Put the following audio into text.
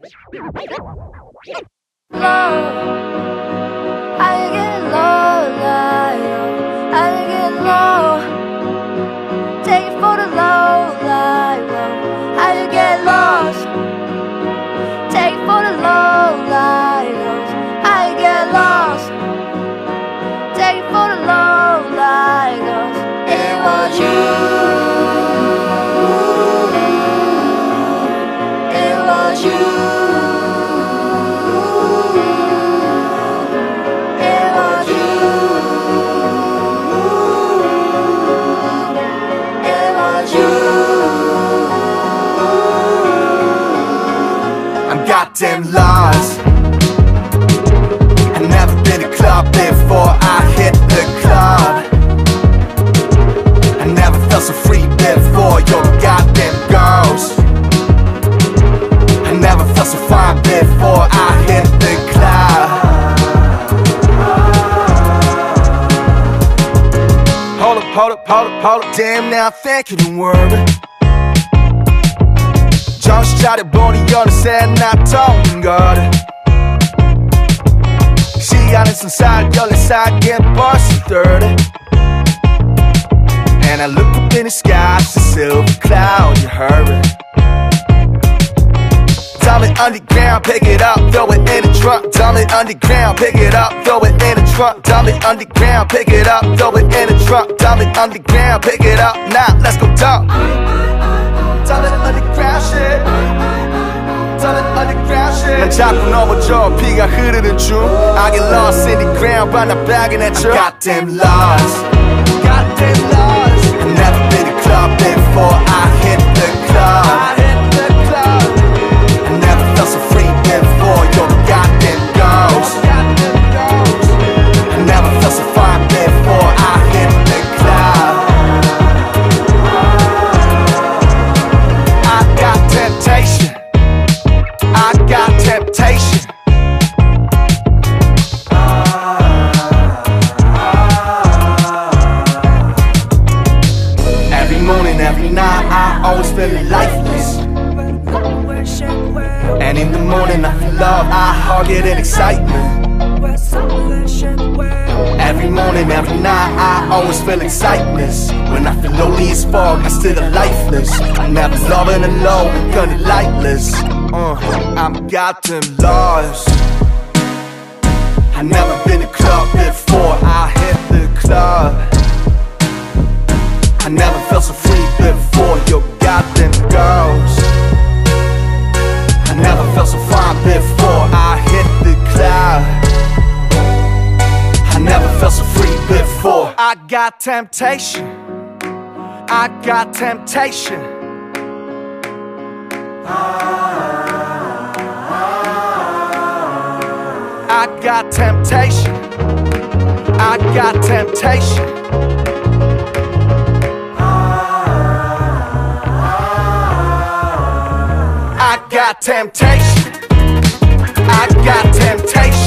I get low, I get low. Take it for the low, I get lost. Take it for the low, I get lost. Take it for the low, it was you. It was you. Goddamn lost. I've never been to a club before I hit the club. I never felt so free before your goddamn ghost. I never felt so fine before I hit the club. Hold up, damn, now I think you don't worry. 정신차려 보니 어느새 나 통한 거래. 시간은 손살 14살 get 벌써 30. And I look up in the sky, it's a silver cloud, you heard it. Dump it underground, pick it up, throw it in the trunk. Dump it underground, pick it up, throw it in the trunk. Dump it underground, pick it up, throw it in the trunk. Dump it underground, pick it up, now let's go dump. Dump it underground shit. Dump it underground shit. 난 자꾸 넘어져 피가 흐르는 중. I get lost in the ground but not bagging at you. I'm goddamn lost. Goddamn lost. I've never been to a club before I hit the club. I hit the club. I never felt so free before your goddamn ghost. I never felt so fine before I hit the club. I got temptation. I got temptation. Every morning, every night, I always feel lifeless. And in the morning, I feel love, I hug it in excitement. Every morning, every night, I always feel excitement. When I feel lonely as fuck, I still lifeless. I never loving alone, gonna lightless. I'm goddamn lost. I never been to a club before I hit the club. I never felt so free before your goddamn ghost. I never felt so fine before I hit the club. I never felt so free before. I got temptation. I got temptation. I got temptation. I got temptation. I got temptation. I got temptation.